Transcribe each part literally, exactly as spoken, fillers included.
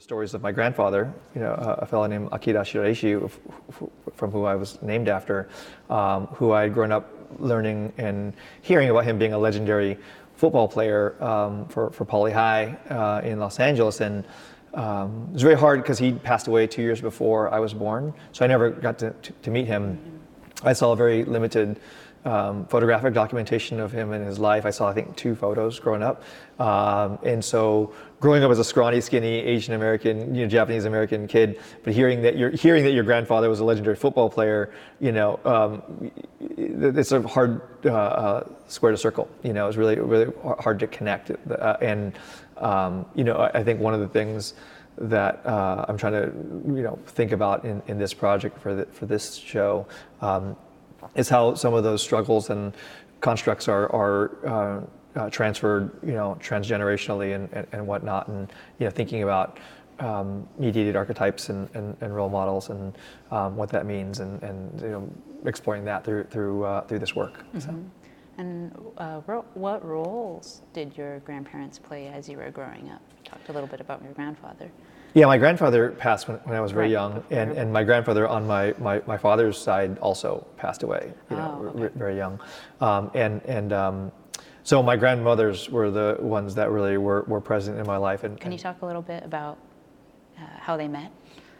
stories of my grandfather, you know, a, a fellow named Akira Shiraishi, from who I was named after, um, who I had grown up learning and hearing about him being a legendary football player um, for, for Poly High uh, in Los Angeles. And um, it was very hard because he passed away two years before I was born, so I never got to, to, to meet him. I saw a very limited Um, photographic documentation of him and his life. I saw, I think, two photos growing up. Um, and so growing up as a scrawny, skinny, Asian American, you know, Japanese American kid, but hearing that you're hearing that your grandfather was a legendary football player, you know, um, it's a hard uh, uh, square to circle. You know, it's really, really hard to connect. Uh, and, um, you know, I, I think one of the things that uh, I'm trying to, you know, think about in, in this project for the, for this show, um, is how some of those struggles and constructs are, are uh, uh, transferred, you know, transgenerationally and, and, and whatnot, and you know, thinking about um, mediated archetypes and, and, and role models and um, what that means, and, and you know, exploring that through through uh, through this work. Mm-hmm. So. And uh, what roles did your grandparents play as you were growing up? You talked a little bit about your grandfather. Yeah, my grandfather passed when, when I was very right. young, and, and my grandfather on my, my, my father's side also passed away, you know, oh, okay. r- very young. Um, and and um, so my grandmothers were the ones that really were, were present in my life. And, Can you and, talk a little bit about uh, how they met?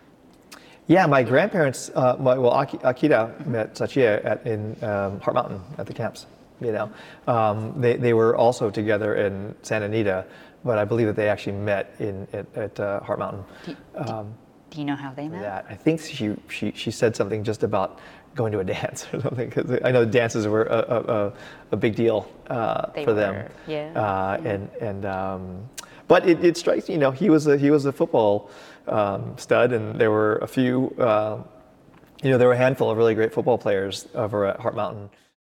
Yeah, my grandparents, uh, my, well, Aki, Akira met Sachie at, in um, Heart Mountain at the camps, you know. Um, they, they were also together in Santa Anita, but I believe that they actually met in at, at uh, Heart Mountain. Do, um, do you know how they met? That. I think she, she she said something just about going to a dance or something, because I know dances were a, a, a big deal uh, they for were, them. Yeah. Uh, yeah. And and um, but it, it strikes me, you know, he was a he was a football um, stud, and there were a few, uh, you know, there were a handful of really great football players over at Heart Mountain.